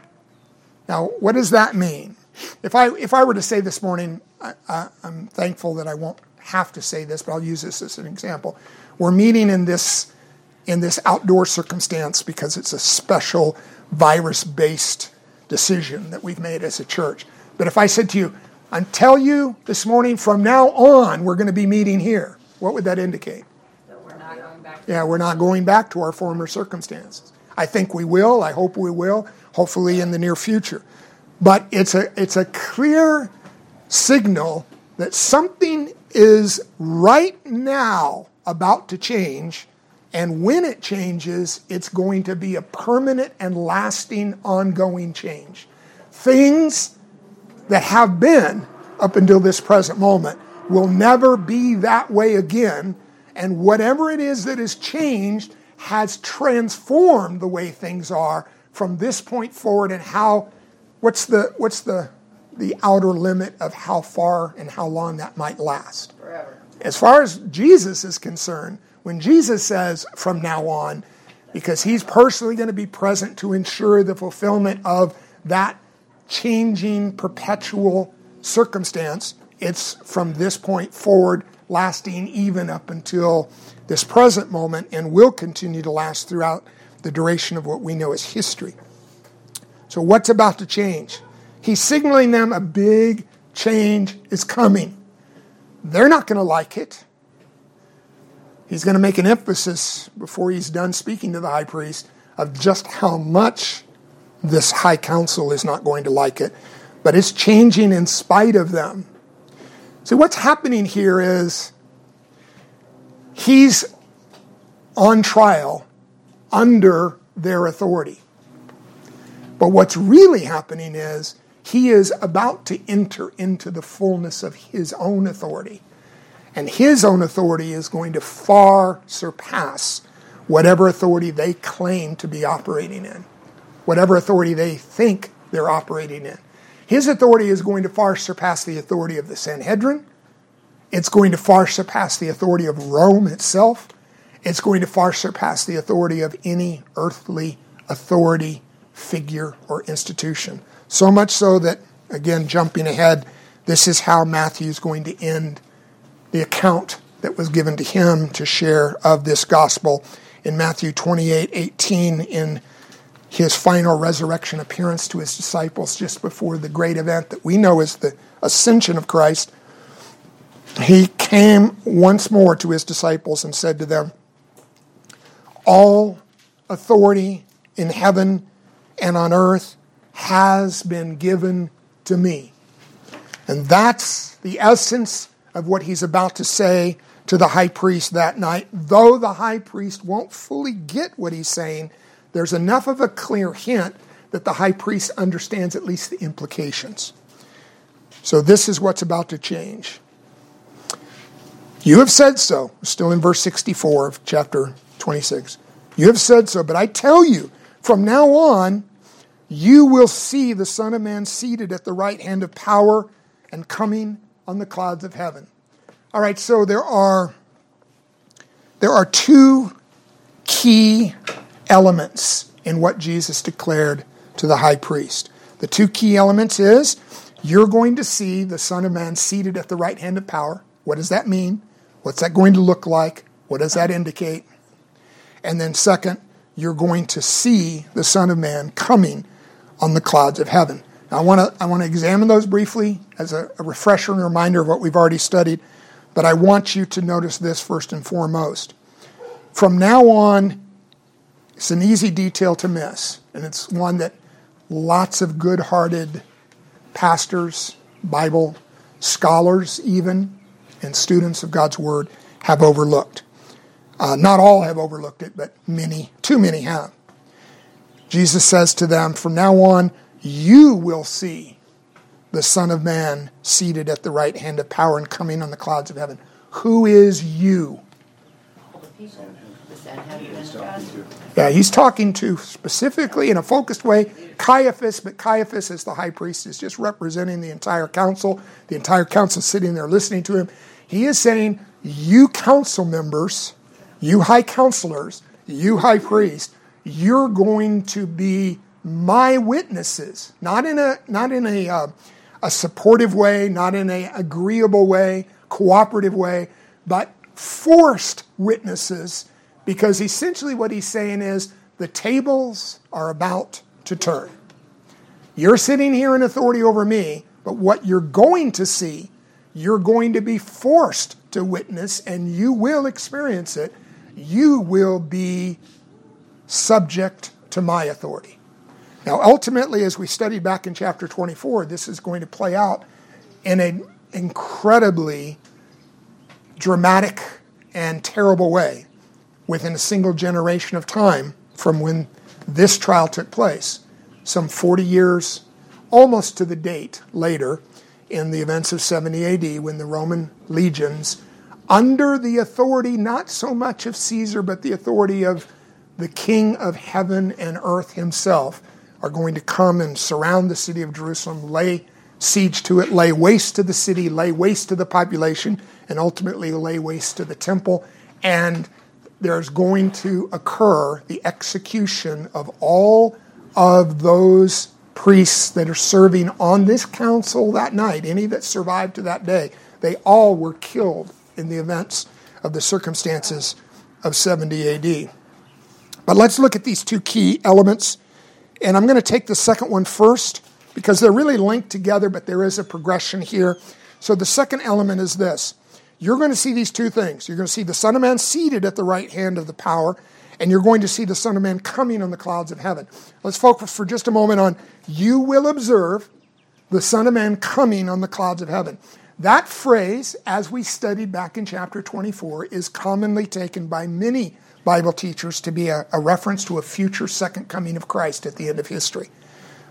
Now, what does that mean? If I were to say this morning, I'm thankful that I won't have to say this, but I'll use this as an example. We're meeting in this outdoor circumstance because it's a special virus-based decision that we've made as a church. But if I said to you, "I tell you this morning, from now on, we're going to be meeting here," what would that indicate? That we're not going back. We're not going back to our former circumstances. I think we will. I hope we will. Hopefully in the near future. But it's a clear signal that something is right now about to change. And when it changes, it's going to be a permanent and lasting, ongoing change. Things that have been up until this present moment will never be that way again. And whatever it is that has changed has transformed the way things are from this point forward. And what's the outer limit of how far and how long that might last? Forever. As far as Jesus is concerned, when Jesus says from now on, because he's personally going to be present to ensure the fulfillment of that changing, perpetual circumstance, it's from this point forward, lasting even up until this present moment, and will continue to last throughout the duration of what we know as history. So what's about to change? He's signaling them a big change is coming. They're not going to like it. He's going to make an emphasis before he's done speaking to the high priest of just how much this high council is not going to like it. But it's changing in spite of them. See, what's happening here is he's on trial under their authority. But what's really happening is he is about to enter into the fullness of his own authority. And his own authority is going to far surpass whatever authority they claim to be operating in, whatever authority they think they're operating in. His authority is going to far surpass the authority of the Sanhedrin. It's going to far surpass the authority of Rome itself. It's going to far surpass the authority of any earthly authority, figure, or institution. So much so that, again, jumping ahead, this is how Matthew is going to end the account that was given to him to share of this gospel in Matthew 28:18, in his final resurrection appearance to his disciples just before the great event that we know as the ascension of Christ. He came once more to his disciples and said to them, "All authority in heaven and on earth has been given to me." And that's the essence of what he's about to say to the high priest that night. Though the high priest won't fully get what he's saying, there's enough of a clear hint that the high priest understands at least the implications. So this is what's about to change. "You have said so," still in verse 64 of chapter 26. "You have said so, but I tell you, from now on, you will see the Son of Man seated at the right hand of power and coming on the clouds of heaven." All right, so there are two key elements in what Jesus declared to the high priest. The two key elements is, you're going to see the Son of Man seated at the right hand of power. What does that mean? What's that going to look like? What does that indicate? And then second, you're going to see the Son of Man coming on the clouds of heaven. Now, I want to examine those briefly as a refresher and reminder of what we've already studied, but I want you to notice this first and foremost. From now on, it's an easy detail to miss, and it's one that lots of good-hearted pastors, Bible scholars even, and students of God's Word have overlooked. Not all have overlooked it, but many, too many have. Jesus says to them, from now on, you will see the Son of Man seated at the right hand of power and coming on the clouds of heaven. Who is you? Yeah, he's talking to specifically in a focused way Caiaphas, but Caiaphas as the high priest is just representing the entire council sitting there listening to him. He is saying, you council members, you high counselors, you high priest, you're going to be my witnesses, not in a supportive way, not in an agreeable way, cooperative way, but forced witnesses, because essentially what he's saying is the tables are about to turn. You're sitting here in authority over me, but what you're going to see, you're going to be forced to witness, and you will experience it. You will be subject to my authority. Now, ultimately, as we studied back in chapter 24, this is going to play out in an incredibly dramatic and terrible way within a single generation of time from when this trial took place. Some 40 years, almost to the date later, in the events of 70 AD, when the Roman legions, under the authority not so much of Caesar, but the authority of the King of heaven and earth himself, are going to come and surround the city of Jerusalem, lay siege to it, lay waste to the city, lay waste to the population, and ultimately lay waste to the temple. And there's going to occur the execution of all of those priests that are serving on this council that night, any that survived to that day. They all were killed in the events of the circumstances of 70 AD. But let's look at these two key elements. And I'm going to take the second one first because they're really linked together, but there is a progression here. So the second element is this. You're going to see these two things. You're going to see the Son of Man seated at the right hand of the power, and you're going to see the Son of Man coming on the clouds of heaven. Let's focus for just a moment on you will observe the Son of Man coming on the clouds of heaven. That phrase, as we studied back in chapter 24, is commonly taken by many Bible teachers to be a reference to a future second coming of Christ at the end of history.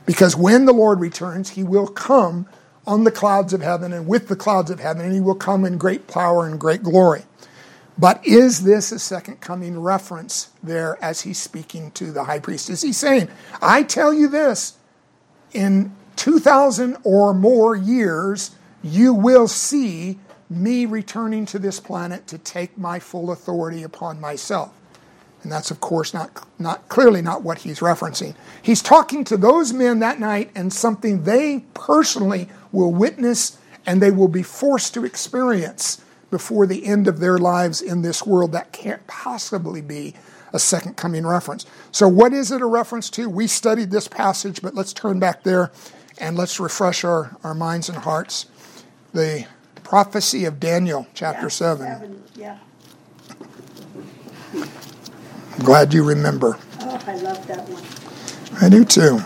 Because when the Lord returns, he will come on the clouds of heaven and with the clouds of heaven, and he will come in great power and great glory. But is this a second coming reference there as he's speaking to the high priest? Is he saying, I tell you this, in 2,000 or more years, you will see me returning to this planet to take my full authority upon myself? And that's, of course, not clearly not what he's referencing. He's talking to those men that night and something they personally will witness and they will be forced to experience before the end of their lives in this world. That can't possibly be a second coming reference. So what is it a reference to? We studied this passage, but let's turn back there and let's refresh our minds and hearts. The prophecy of Daniel, chapter 7. Yeah. I'm glad you remember. Oh, I love that one. I do too.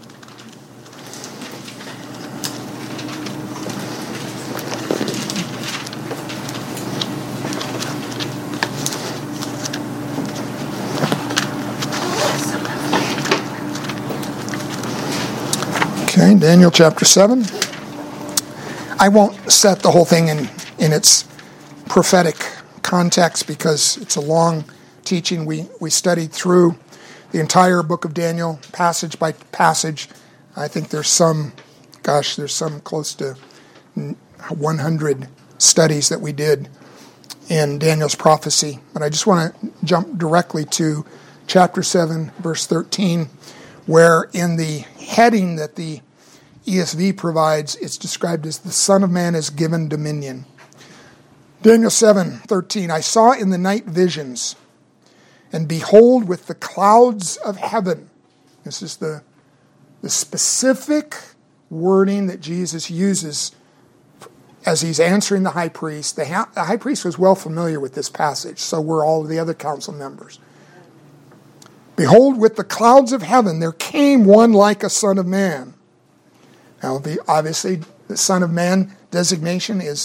Okay, Daniel chapter 7. I won't set the whole thing in its prophetic context because it's a long teaching. We studied through the entire book of Daniel, passage by passage. I think there's some close to 100 studies that we did in Daniel's prophecy. But I just want to jump directly to chapter 7, verse 13, where in the heading that the ESV provides, it's described as the Son of Man is given dominion. Daniel 7:13, I saw in the night visions, and behold, with the clouds of heaven. This is the specific wording that Jesus uses as he's answering the high priest. The high priest was well familiar with this passage, so were all of the other council members. Behold, with the clouds of heaven, there came one like a son of man. Now, obviously, the Son of Man designation is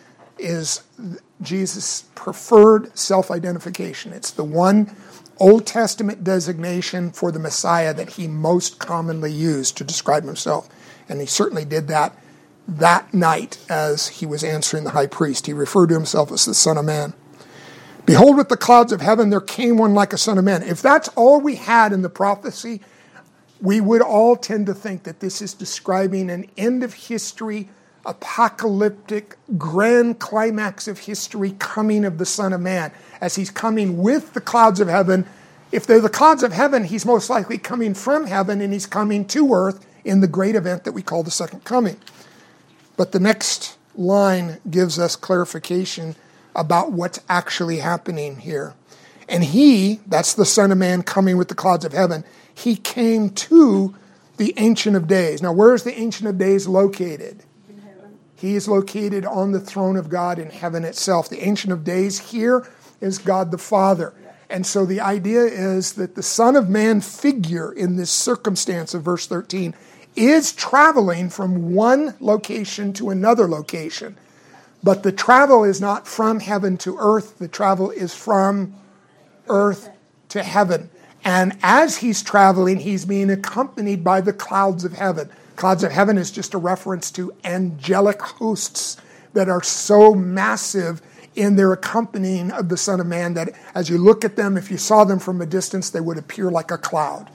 Jesus' preferred self-identification. It's the one Old Testament designation for the Messiah that he most commonly used to describe himself. And he certainly did that night as he was answering the high priest. He referred to himself as the Son of Man. Behold, with the clouds of heaven, there came one like a son of man. If that's all we had in the prophecy, we would all tend to think that this is describing an end of history, apocalyptic, grand climax of history coming of the Son of Man. As he's coming with the clouds of heaven, if they're the clouds of heaven, he's most likely coming from heaven and he's coming to earth in the great event that we call the second coming. But the next line gives us clarification about what's actually happening here. And he, that's the Son of Man coming with the clouds of heaven, he came to the Ancient of Days. Now, where is the Ancient of Days located? In heaven. He is located on the throne of God in heaven itself. The Ancient of Days here is God the Father. And so the idea is that the Son of Man figure in this circumstance of verse 13 is traveling from one location to another location. But the travel is not from heaven to earth. The travel is from earth to heaven. And as he's traveling, he's being accompanied by the clouds of heaven. Clouds of heaven is just a reference to angelic hosts that are so massive in their accompanying of the Son of Man that as you look at them, if you saw them from a distance, they would appear like a cloud.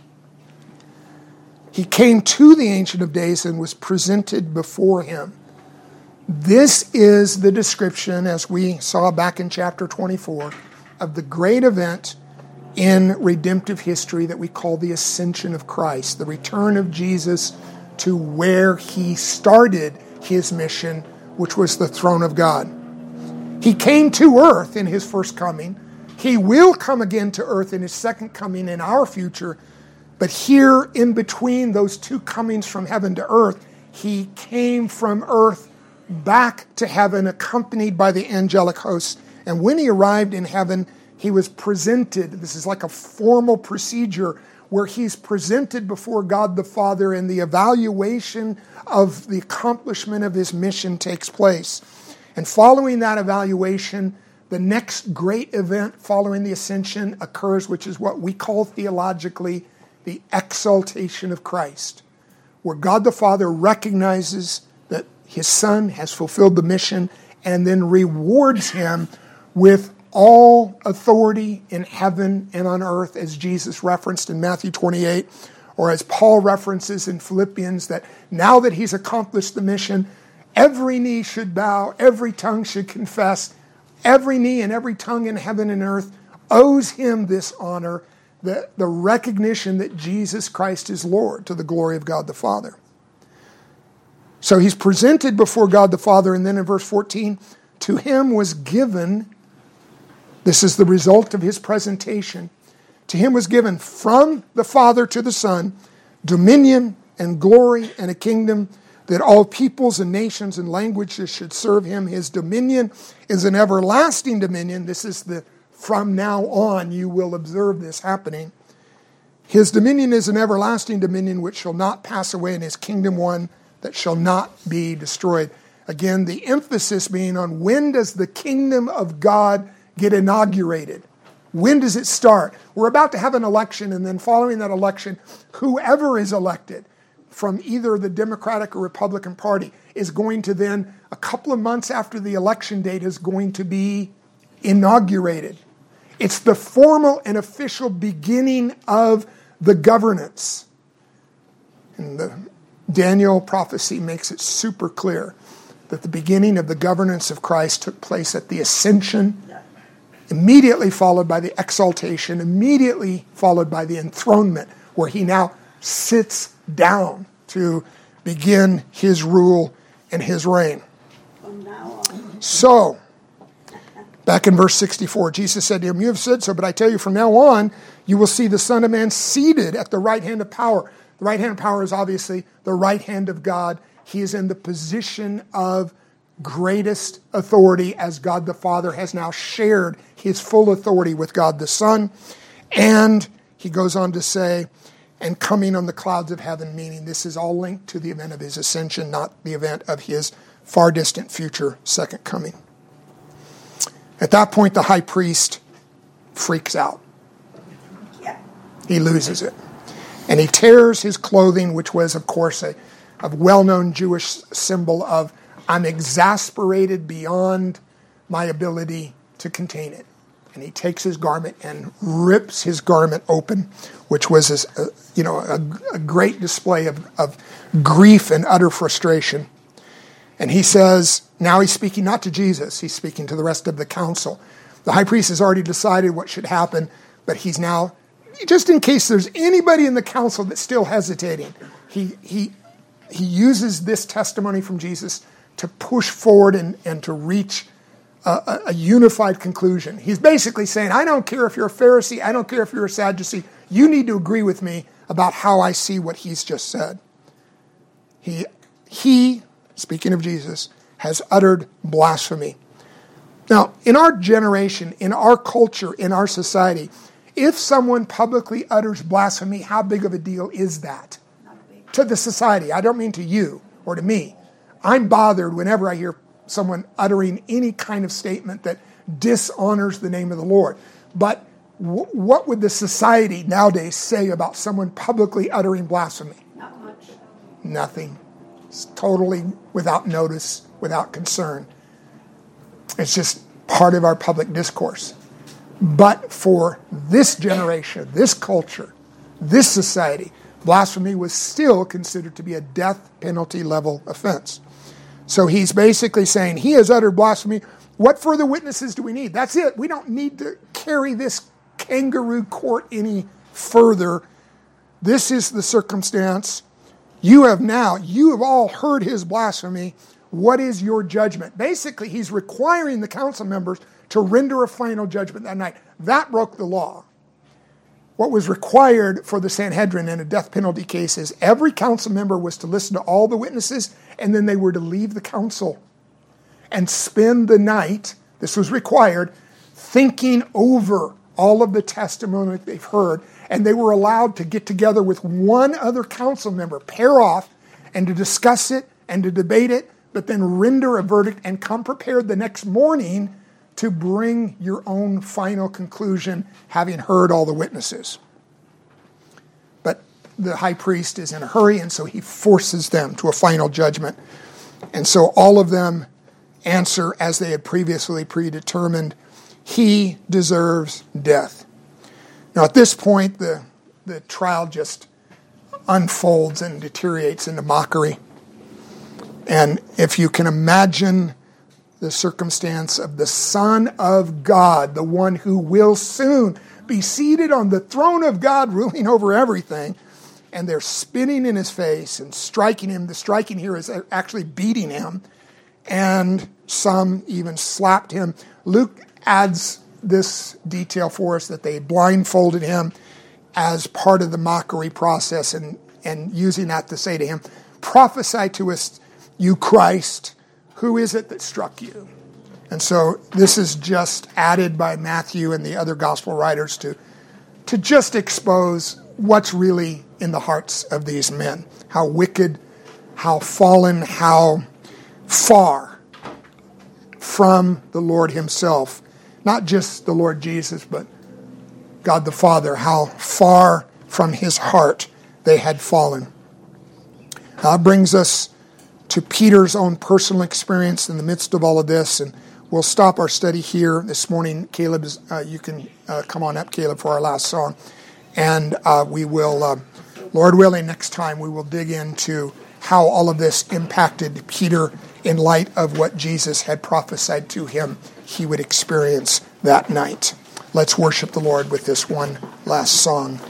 He came to the Ancient of Days and was presented before him. This is the description, as we saw back in chapter 24, of the great event in redemptive history that we call the ascension of Christ, the return of Jesus to where he started his mission, which was the throne of God. He came to earth in his first coming. He will come again to earth in his second coming in our future. But here in between those two comings from heaven to earth, he came from earth back to heaven accompanied by the angelic hosts. And when he arrived in heaven, he was presented. This is like a formal procedure where he's presented before God the Father and the evaluation of the accomplishment of his mission takes place. And following that evaluation, the next great event following the ascension occurs, which is what we call theologically the exaltation of Christ. where God the Father recognizes that his Son has fulfilled the mission and then rewards him with all authority in heaven and on earth, as Jesus referenced in Matthew 28, or as Paul references in Philippians, that now that he's accomplished the mission, every knee should bow, every tongue should confess, every knee and every tongue in heaven and earth owes him this honor, the recognition that Jesus Christ is Lord, to the glory of God the Father. So he's presented before God the Father, and then in verse 14, to him was given, this is the result of his presentation, to him was given from the Father to the Son dominion and glory and a kingdom, that all peoples and nations and languages should serve him. His dominion is an everlasting dominion. This is the from now on you will observe this happening. His dominion is an everlasting dominion which shall not pass away, and his kingdom one that shall not be destroyed. Again, the emphasis being on when does the kingdom of God get inaugurated? When does it start? We're about to have an election, and then following that election, whoever is elected from either the Democratic or Republican Party is going to then, a couple of months after the election date, is going to be inaugurated. It's the formal and official beginning of the governance. And the Daniel prophecy makes it super clear that the beginning of the governance of Christ took place at the ascension, immediately followed by the exaltation, immediately followed by the enthronement, where he now sits down to begin his rule and his reign. From now on. So, back in verse 64, Jesus said to him, you have said so, but I tell you from now on, you will see the Son of Man seated at the right hand of power. The right hand of power is obviously the right hand of God. He is in the position of greatest authority, as God the Father has now shared his full authority with God the Son. And he goes on to say, and coming on the clouds of heaven, meaning this is all linked to the event of his ascension, not the event of his far distant future second coming. At that point, the high priest freaks out. Yeah. He loses it. And he tears his clothing, which was, of course, a well-known Jewish symbol of, I'm exasperated beyond my ability to contain it. And he takes his garment and rips his garment open, which was a great display of grief and utter frustration. And he says, now he's speaking not to Jesus, he's speaking to the rest of the council. The high priest has already decided what should happen, but he's now, just in case there's anybody in the council that's still hesitating, he uses this testimony from Jesus to push forward and to reach a unified conclusion. He's basically saying, I don't care if you're a Pharisee, I don't care if you're a Sadducee, you need to agree with me about how I see what he's just said. He, speaking of Jesus, has uttered blasphemy. Now, in our generation, in our culture, in our society, if someone publicly utters blasphemy, how big of a deal is that? To the society. I don't mean to you or to me. I'm bothered whenever I hear someone uttering any kind of statement that dishonors the name of the Lord. But what would the society nowadays say about someone publicly uttering blasphemy? Not much. Nothing. It's totally without notice, without concern. It's just part of our public discourse. But for this generation, this culture, this society, blasphemy was still considered to be a death penalty level offense. So he's basically saying, he has uttered blasphemy. What further witnesses do we need? That's it. We don't need to carry this kangaroo court any further. This is the circumstance. You have all heard his blasphemy. What is your judgment? Basically, he's requiring the council members to render a final judgment that night. That broke the law. What was required for the Sanhedrin in a death penalty case is every council member was to listen to all the witnesses, and then they were to leave the council and spend the night, this was required, thinking over all of the testimony that they've heard, and they were allowed to get together with one other council member, pair off, and to discuss it and to debate it, but then render a verdict and come prepared the next morning to bring your own final conclusion, having heard all the witnesses. But the high priest is in a hurry, and so he forces them to a final judgment. And so all of them answer as they had previously predetermined, he deserves death. Now at this point, the trial just unfolds and deteriorates into mockery. And if you can imagine the circumstance of the Son of God, the one who will soon be seated on the throne of God, ruling over everything, and they're spitting in his face and striking him. The striking here is actually beating him, and some even slapped him. Luke adds this detail for us that they blindfolded him as part of the mockery process, and using that to say to him, prophesy to us, you Christ, who is it that struck you? And so this is just added by Matthew and the other gospel writers to just expose what's really in the hearts of these men. How wicked, how fallen, how far from the Lord himself. Not just the Lord Jesus, but God the Father. How far from his heart they had fallen. That brings us to Peter's own personal experience in the midst of all of this. And we'll stop our study here this morning. Caleb, you can come on up, Caleb, for our last song. And we will, Lord willing, next time we will dig into how all of this impacted Peter in light of what Jesus had prophesied to him he would experience that night. Let's worship the Lord with this one last song.